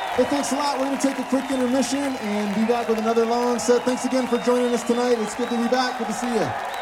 Hey, thanks a lot. We're going to take a quick intermission and be back with another long set. Thanks again for joining us tonight. It's good to be back. Good to see you.